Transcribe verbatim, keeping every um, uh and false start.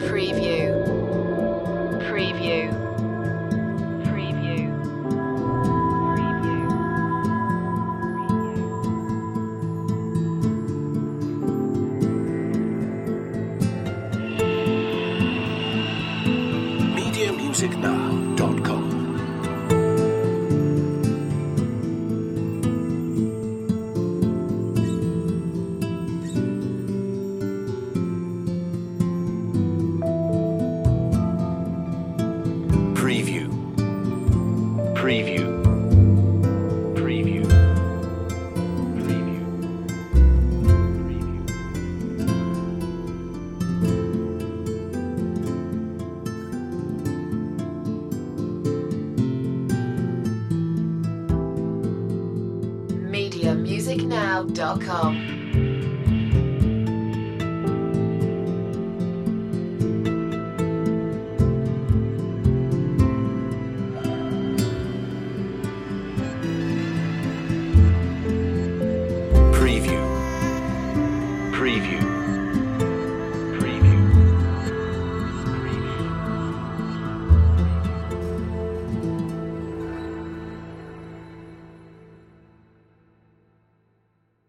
Preview. Preview. Preview. media music now dot com. Preview. Preview. Preview. Preview. media music now dot com. Preview. Preview.